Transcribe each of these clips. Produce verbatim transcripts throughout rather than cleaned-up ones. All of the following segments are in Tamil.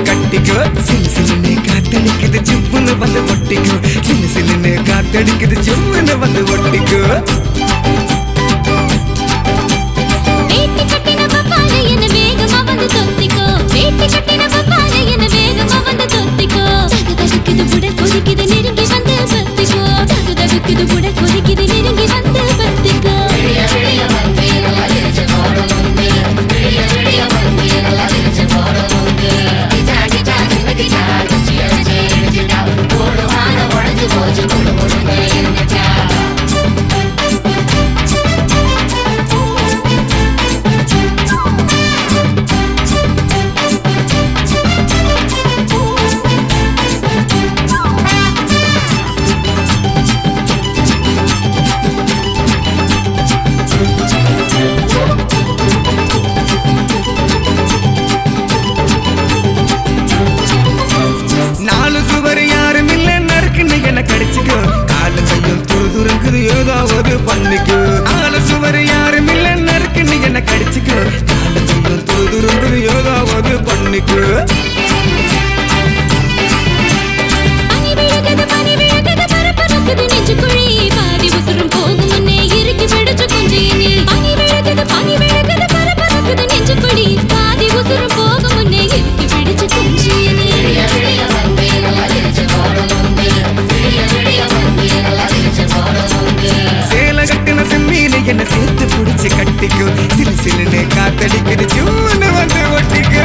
கட்டிக்கோ சிலு சிலுன்னு காத்தடிக்குது சிப்புன்னு வந்து ஒட்டிக்கோ சிலு சிலுன்னு காத்தடிக்குது சிப்புன்னு வந்து ஒட்டிக்கோ வேட்டி கட்டின பப்பால என்ன வேகமா வந்து தொத்திக்கோ வேட்டி கட்டின பப்பால என்ன வேகமா வந்து தொத்திக்கோ தகு தகுக்குது புட கொதிக்குது நெருங்கி வந்து பத்திக்கோ தகு தகுக்குது புட கொதிக்குது நெருங்கி வந்து பத்திக்கோ விடிய விடிய வந்து நல்லா இடிச்சு போடு முந்து விடிய விடிய வந்து நல்லா இடிச்சு போடு முந்து கிச்சா கிச்சா சின்ன கிச்சா கிச்சி அடிச்சு இடிச்சுட்டா போடு வான உடஞ்சு போச்சு முழு முழுங்க இருந்துச்சா நாலு சுவர் யாரும் இல்ல நறுக்குன்னு என்ன கடிச்சுக்கோ காலு கையும் துரு துருங்குது ஏதாவது பண்ணிக்கோ நாலு சுவர் யாரும் இல்ல நறுக்குன்னு என்ன கடிச்சுக்கோ காலு கையும் துரு துருங்குது ஏதாவது பண்ணிக்கோ பனி விழுகுது பனி விழுகுது பரபரக்குது நெஞ்சுக்குழி பாதி உசுரும் போகும் முன்னே இறுக்கி பிடிச்சு கொஞ்சினி பனி விழுகுது பனி விழுகுது பரபரக்குது நெஞ்சுக்குழி பாதி உசுரும் போகும் முன்னே இறுக்கி பிடிச்சு கொஞ்சினி விடிய விடிய வந்து நல்லா இடிச்சு போடு முந்து விடிய விடிய வந்து நல்லா இடிச்சு போடு முந்து சேலை கட்டின செம்மீனு என்ன சேர்த்து பிடிச்சு கட்டிக்கோ சிலு சிலுன்னு காத்தடிக்குது சூன்னு வந்து ஒட்டிக்கோ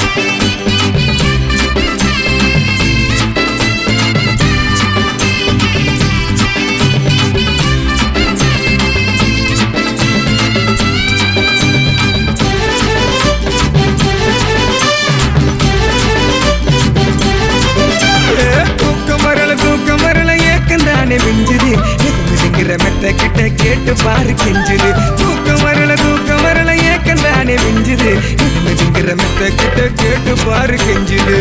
தூக்கம் வரல தூக்கம் வரல ஏக்கம் தானே மிஞ்சுது எதுங்கிற மெத்த கிட்ட கேட்டு பாரு கெஞ்சுது தூக்கம் வரல தூக்கம் வரல ஏக்கம் தானே மிஞ்சுது எதுங்கிற மெத்த கிட்ட கேட்டு பாரு கெஞ்சுது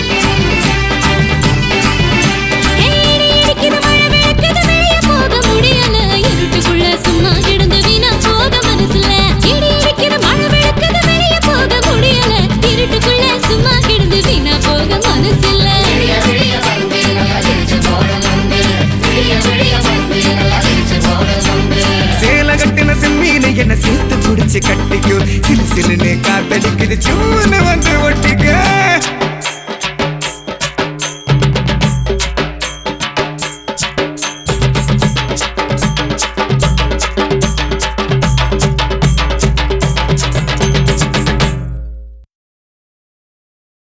ஏறி இடிக்குது மழை விழுக்குது வெளிய போக முடியல இருட்டுக்குள்ள சும்மா கிடந்து வீணா போக மனசுல இடி இடிக்குது மழை விழுக்குது வெளிய போக முடியல இருட்டுக்குள்ள சும்மா கிடந்து வீணா போக மனசுல விடிய விடிய வந்து நல்லா இடிச்சு போடு முந்து விடிய விடிய வந்து நல்லா இடிச்சு போடு முந்து சேலை கட்டின செம்மீனு என்ன சேர்த்து பிடிச்சு கட்டிக்கோ சிலு சிலுன்னு காத்தடிக்குது சூன்னு வந்து